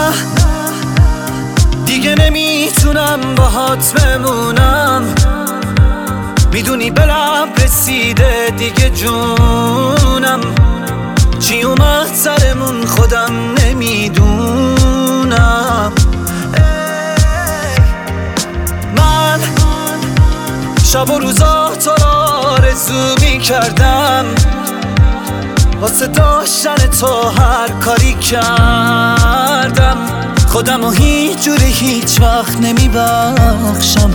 دیگه نمیتونم باهات بمونم، میدونی به لب رسیده دیگه جونم، چی اومد سرمون خودم نمیدونم. من شب و روزا تو را آرزو میکردم، واسه داشتن تو هر کاری کردم، خودم و هیچ جوری هیچ وقت نمیبخشم.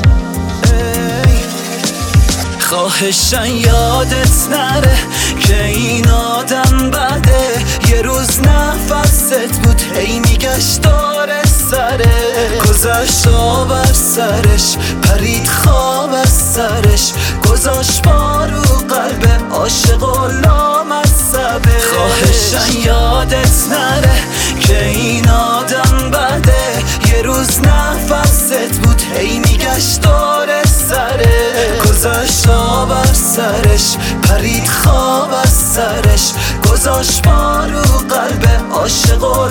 خواهشن یادت نره که این آدم بده، یه روز نفست بود هی میگشت داره سره، گذشت آب از سرش پرید خواب از سرش، گذاشت بارو قلب عاشق و لامصبه. خواهشن یادت نره که این آدم بده، یه روز نفست بود هی میگشت داره سره، گذاشت آب از سرش پرید خواب از سرش، گذاشت بارو قلب عاشق و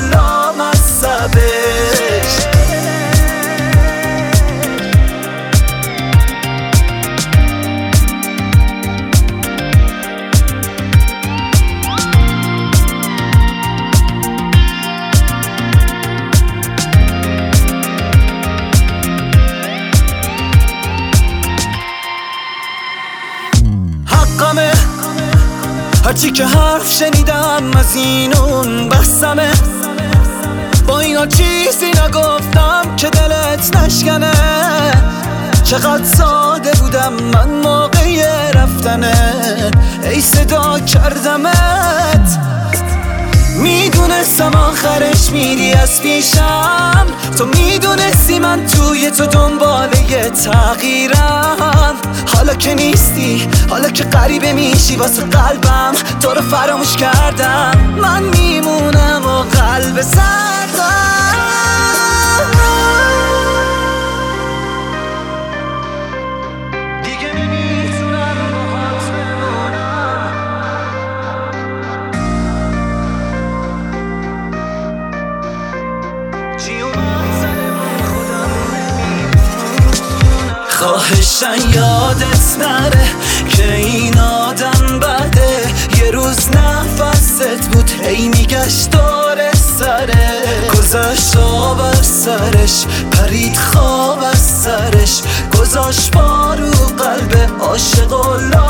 لامصبش. هرچی که حرف شنیدم از این اون بحثمه، با اینا چیزی نگفتم که دلت نشکنه، چقدر ساده بودم من موقع رفتنه، ای صدا کردمت، میدونستم آخرش میری از پیشم، تو میدونستی من توی تو دنبال یه تغییرم، حالا که نیستی، حالا که غریبه میشی واسه قلبم، تو رو فراموش کردم، من میمونم و قلب سردم. دیگه نمیتونم باهات بمونم، چی اومد سرمون خودم نمیدونم. خواهشن یادت نره که این آدم بده، یه روز نفست بود هی میگشت داره سره، گذاشت آب از سرش پرید خواب از سرش، گذاشت بارو قلب عاشق و